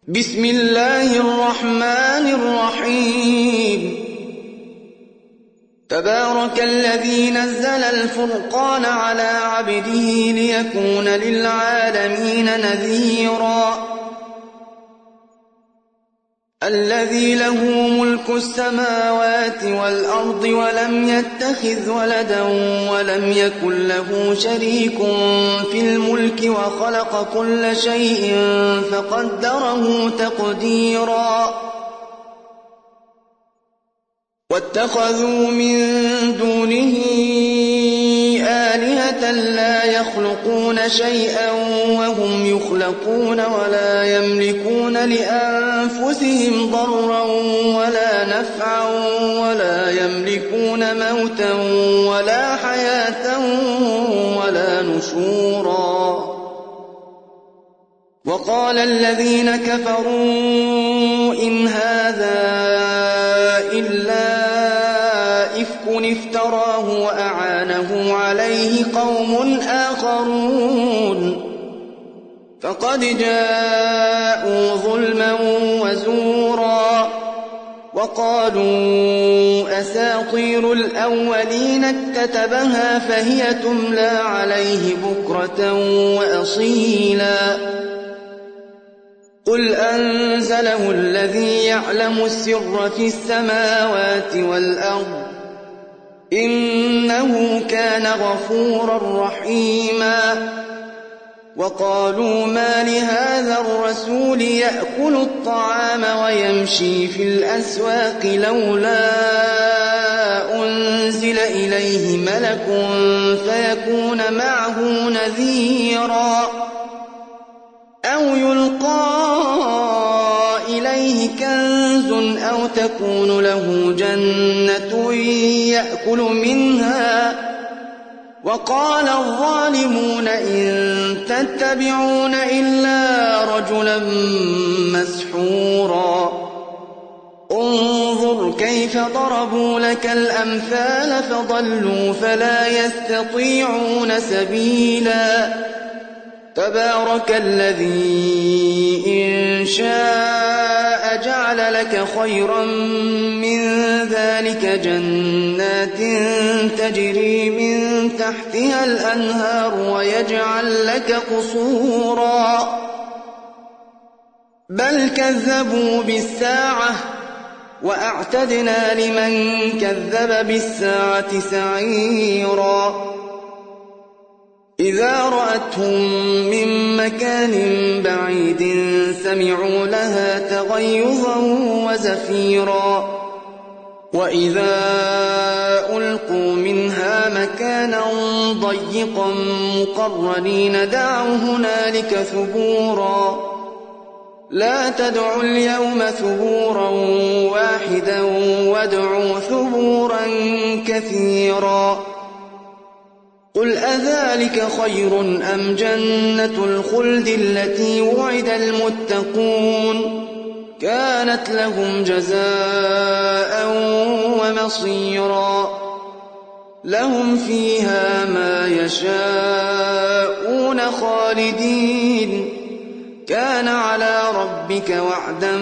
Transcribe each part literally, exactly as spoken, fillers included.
بسم الله الرحمن الرحيم تبارك الذي نزل الفرقان على عبده ليكون للعالمين نذيرا الذي له ملك السماوات والأرض ولم يتخذ ولدا ولم يكن له شريك في الملك وخلق كل شيء فقدره تقديرا واتخذوا من دونه آلهة لا يخلقون شيئا وهم يخلقون ولا يملكون لأنفسهم ضرا ولا نفعا ولا يملكون موتا ولا حياة ولا نشورا وقال الذين كفروا إن هذا إلا إفك افتراه وأعانه عليه قوم آخرون فقد جاءوا ظلما وزورا وقالوا أساطير الأولين اكتتبها فهي تملى عليه بكرة وأصيلا قل أنزله الذي يعلم السر في السماوات والأرض إنه كان غفورا رحيما وقالوا ما لهذا الرسول يأكل الطعام ويمشي في الأسواق لولا أنزل إليه ملك فيكون معه نذيرا أو يلقى إليه كنز أو تكون له جنة يأكل منها وقال الظالمون إن تتبعون إلا رجلا مسحورا انظر كيف ضربوا لك الأمثال فضلوا فلا يستطيعون سبيلا تبارك الذي إن شاء جعل لك خيرا من ذلك جنات تجري من تحتها الأنهار ويجعل لك قصورا بل كذبوا بالساعة وأعتدنا لمن كذب بالساعة سعيرا إذا رأتهم من مكان بعيد سمعوا لها تغيظا وزفيرا وإذا ألقوا منها مكانا ضيقا مقرنين دعوا هنالك ثبورا لا تدعوا اليوم ثبورا واحدا وادعوا ثبورا كثيرا قل أذلك خير أم جنة الخلد التي وعد المتقون كانت لهم جزاء ومصيرا لهم فيها ما يشاءون خالدين كان على ربك وعدا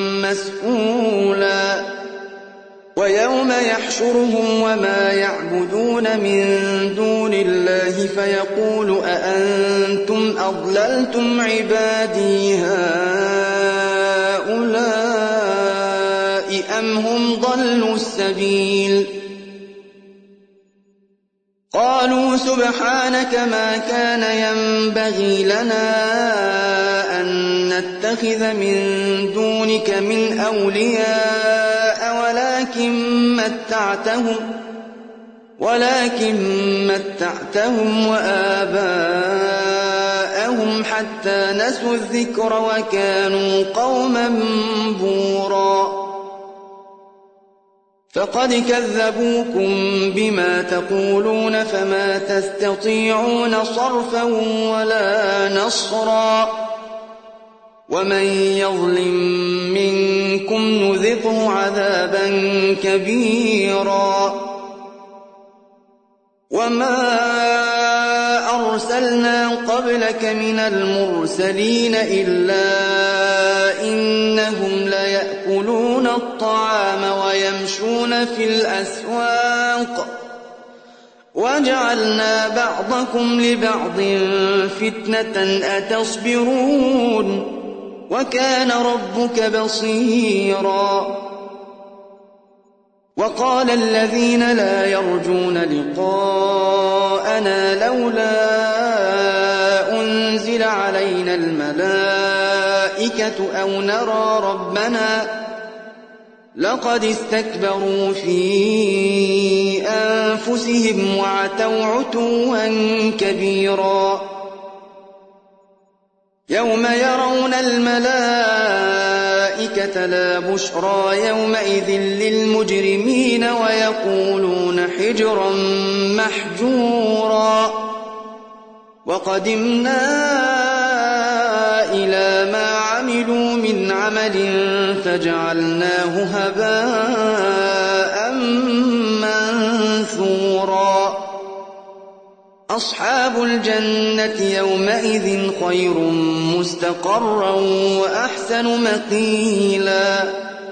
مسئولا ويوم يحشرهم وما يعبدون من دون الله فيقول أأنتم أضللتم عبادي هؤلاء أم هم ضلوا السبيل قالوا سبحانك ما كان ينبغي لنا أن نتخذ من دونك من أولياء ولكن متعتهم ولكن متعتهم وآباءهم حتى نسوا الذكر وكانوا قوما بورا فقد كذبوكم بما تقولون فما تستطيعون صرفا ولا نصرا ومن يظلم منكم نذقه عذابا كبيرا وما أرسلنا قبلك من المرسلين إلا إن يأكلون الطعام ويمشون في الأسواق وجعلنا بعضكم لبعض فتنة أتصبرون وكان ربك بصيرا وقال الذين لا يرجون لقاءنا لولا أنزل علينا الملائكة أو نرى ربنا لقد استكبروا في أنفسهم وعتوا عتوا كبيرا يوم يرون الملائكة لا بشرى يومئذ للمجرمين ويقولون حجرا محجورا وقدمنا إلى ما عملوا من عمل فجعلناه هباء منثورا أصحاب الجنة يومئذ خير مستقرا وأحسن مقيلا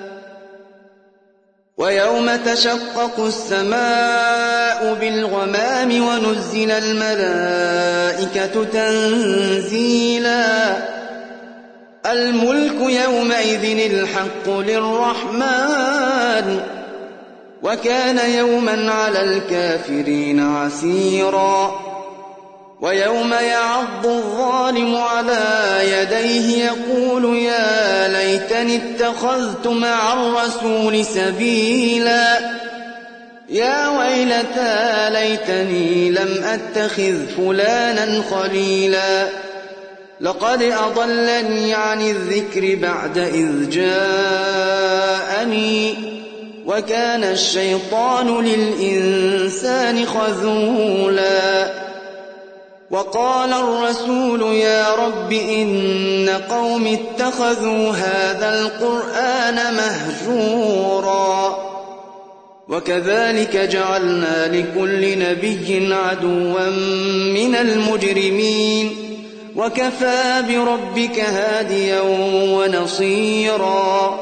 ويوم تشقق السماء بالغمام ونزل الملائكة تنزيلا الملك يومئذ الحق للرحمن وكان يوما على الكافرين عسيرا ويوم يعض الظالم على يديه يقول يا ليتني اتخذت مع الرسول سبيلا يا ويلتى ليتني لم أتخذ فلانا خليلا لقد أضلني عن الذكر بعد إذ جاءني وكان الشيطان للإنسان خذولا وقال الرسول يا رب إن قوم اتخذوا هذا القرآن مهجورا وكذلك جعلنا لكل نبي عدوا من المجرمين وكفى بربك هاديا ونصيرا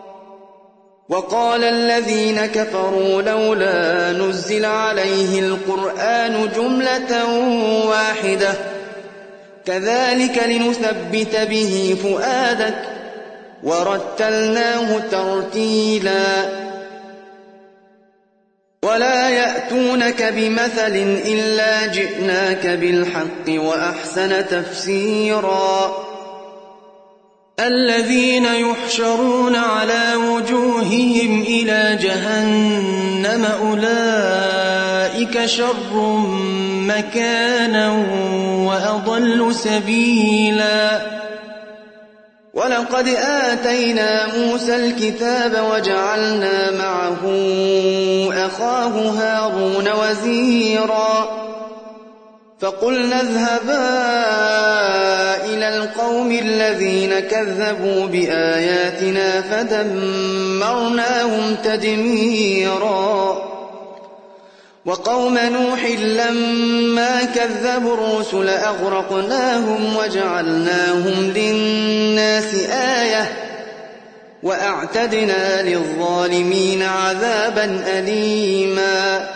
وقال الذين كفروا لولا نزل عليه القرآن جملة واحدة كذلك لنثبت به فؤادك ورتلناه ترتيلا ولا يأتونك بمثل إلا جئناك بالحق وأحسن تفسيرا الذين يحشرون على وجوههم إلى جهنم أولئك شر مكانا وأضل سبيلا ولقد آتينا موسى الكتاب وجعلنا معه أخاه هارون وزيرا فقلنا اذهبا إلى القوم الذين كذبوا بآياتنا فدمرناهم تدميرا وقوم نوح لما كذبوا الرسل أغرقناهم وجعلناهم للناس آية وأعتدنا للظالمين عذابا أليما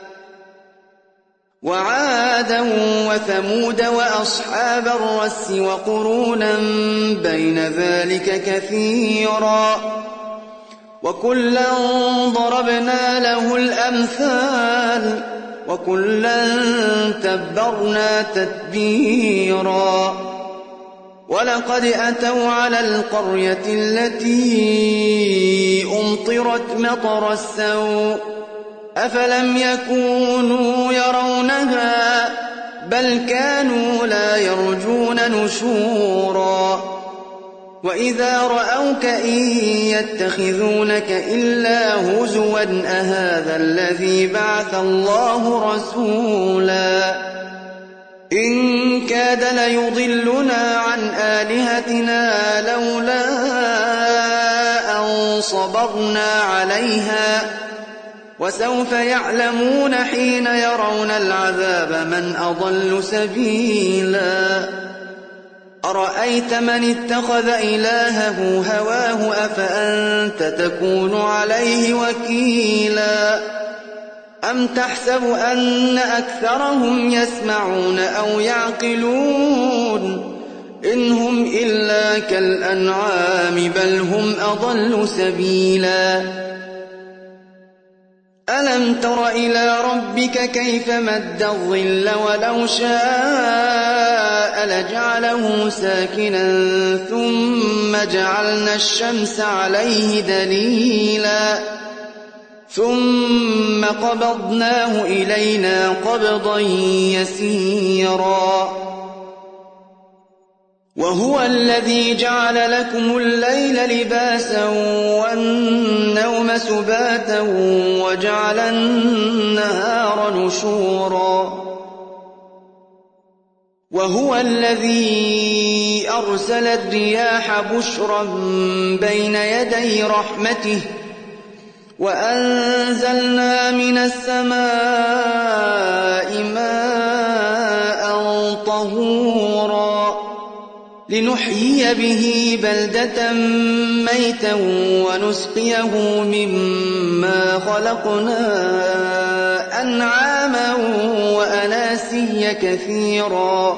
وعادا وثمود وأصحاب الرس وقرونا بين ذلك كثيرا وكلا ضربنا له الأمثال وكلا تبرنا تتبيرا ولقد أتوا على القرية التي أمطرت مطر السوء أفلم يكونوا يرونها بل كانوا لا يرجون نشورا وإذا رأوك إن يتخذونك إلا هزوا أهذا الذي بعث الله رسولا إن كاد ليضلنا عن آلهتنا لولا أن صبرنا عليها وسوف يعلمون حين يرون العذاب من أضل سبيلا أرأيت من اتخذ إلهه هواه أفأنت تكون عليه وكيلا أم تحسب أن أكثرهم يسمعون أو يعقلون إن هم إلا كالأنعام بل هم أضل سبيلا ألم تر إلى ربك كيف مد الظل ولو شاء لجعله ساكنا ثم جعلنا الشمس عليه دليلا ثم قبضناه إلينا قبضا يسيرا وهو الذي جعل لكم الليل لباسا والنوم سباتا وجعل النهار نشورا وهو الذي أرسل الرياح بشرا بين يدي رحمته وأنزلنا من السماء ماء طهورا لنحيي به بلدة ميتا ونسقيه مما خلقنا أنعاما وأناسيا كثيرا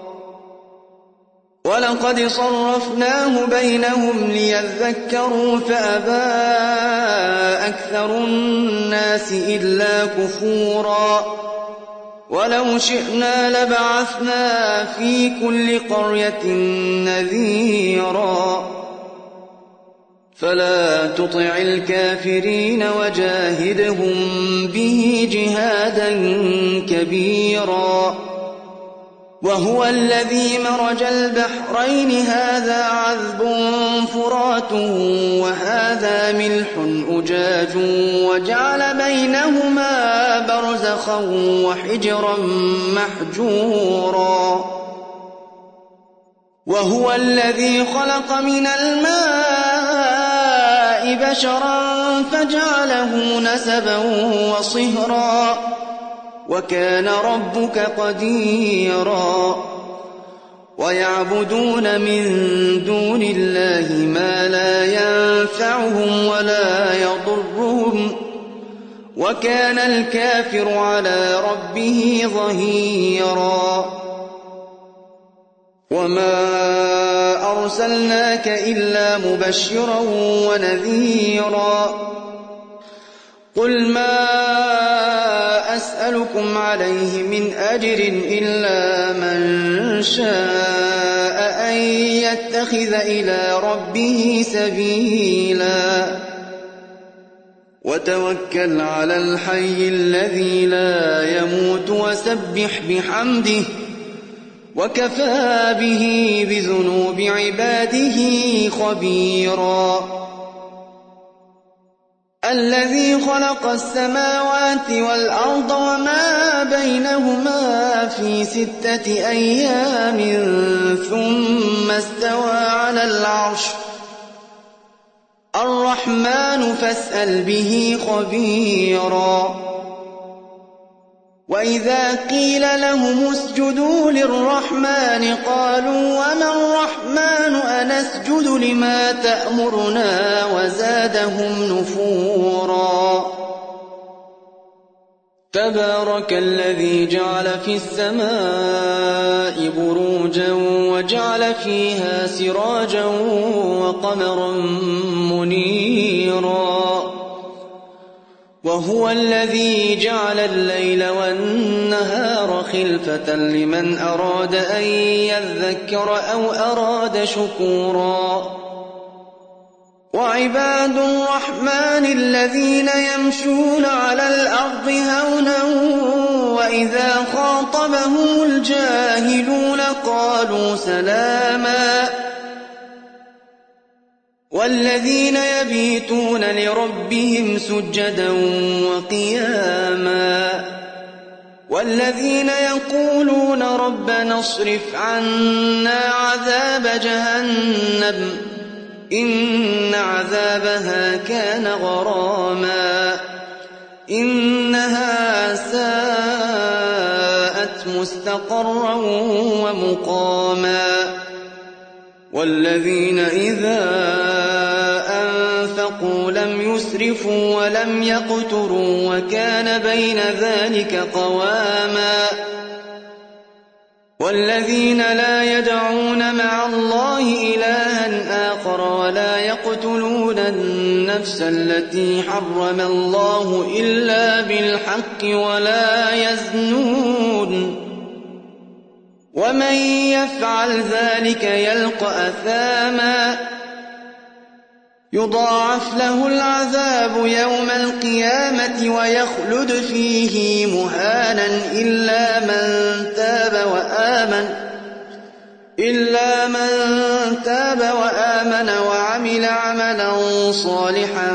ولقد صرفناه بينهم ليذكروا فأبى أكثر الناس إلا كفورا ولو شئنا لبعثنا في كل قرية نذيرا فلا تطع الكافرين وجاهدهم به جهادا كبيرا وهو الذي مرج البحرين هذا عذب فرات وهذا ملح أجاج وجعل بينهما برزخا وحجرا محجورا وهو الذي خلق من الماء بشرا فجعله نسبا وصهرا وكان ربك قديرا ويعبدون من دون الله ما لا ينفعهم ولا يضرهم وكان الكافر على ربه ظهيرا وما أرسلناك إلا مبشرا ونذيرا قل ما أسألكم عليه من أجر إلا من شاء أن يتخذ إلى ربه سبيلا وتوكل على الحي الذي لا يموت وسبح بحمده وكفى به بذنوب عباده خبيرا الذي خلق السماوات والأرض وما بينهما في ستة أيام ثم استوى على العرش الرحمن فاسأل به خبيرا وإذا قيل لهم اسجدوا للرحمن قالوا وما الرحمن أنسجد لما تأمرنا وزادهم نفورا تبارك الذي جعل في السماء بروجا وجعل فيها سراجا وقمرا منيرا وهو الذي جعل الليل والنهار خلفة لمن أراد أن يذكر أو أراد شكورا وعباد الرحمن الذين يمشون على الأرض هونا وإذا خاطبهم الجاهلون قالوا سلاما والذين يبيتون لربهم سجدا وقياما والذين يقولون ربنا اصرف عنا عذاب جهنم إن عذابها كان غراما إنها ساءت مستقرا ومقاما والذين إذا أنفقوا لم يسرفوا ولم يقتروا وكان بين ذلك قواما والذين لا يدعون مع الله إلها آخر ولا يقتلون النفس التي حرم الله إلا بالحق ولا يزنون ومن يفعل ذلك يلقى أثاما يضاعف له العذاب يوم القيامة ويخلد فيه مهانا إلا من تاب وآمن إلا من تاب وآمن وعمل عملا صالحا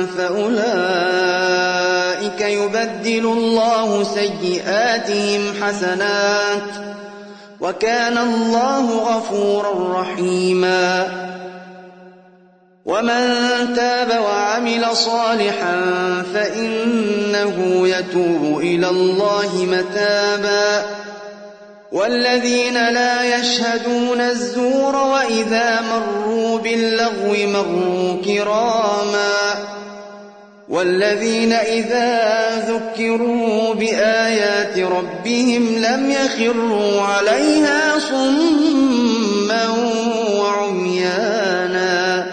فأولئك يبدل الله سيئاتهم حسنات وكان الله غفورا رحيما ومن تاب وعمل صالحا فإنه يتوب إلى الله متابا والذين لا يشهدون الزور وإذا مروا باللغو مروا كراما والذين إذا ذكروا بآيات ربهم لم يخروا عليها صما وعميانا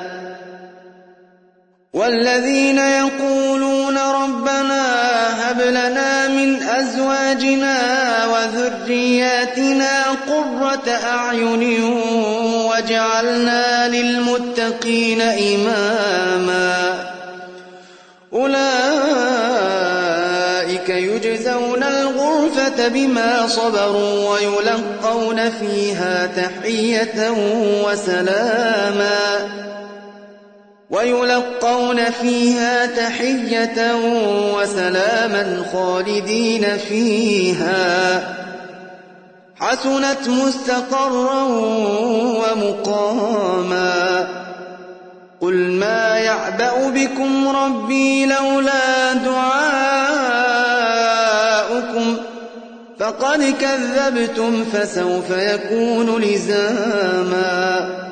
والذين يقولون ربنا هب لنا من أزواجنا وذرياتنا قرة أعين واجعلنا للمتقين إماما أولئك يجزون الغرفة بما صبروا ويلقون فيها تحية وسلاما ويلقون فيها تحية وسلاما خالدين فيها حسنت مستقرا ومقاما قل ما يعبأ بكم ربي لولا دعاؤكم فقد كذبتم فسوف يكون لزاما